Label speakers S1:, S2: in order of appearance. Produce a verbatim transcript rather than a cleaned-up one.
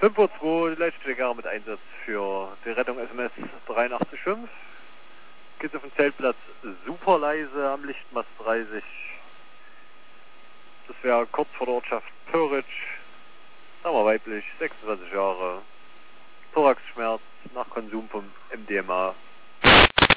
S1: fünf Uhr zwei, Leitstrecke mit Einsatz für die Rettung S M S dreiundachtzig Komma fünf. Geht's auf den Zeltplatz super leise am Lichtmast dreißig. Das wäre kurz vor der Ortschaft Pöritsch. Sagen wir weiblich, sechsundzwanzig Jahre. Thoraxschmerz nach Konsum vom M D M A.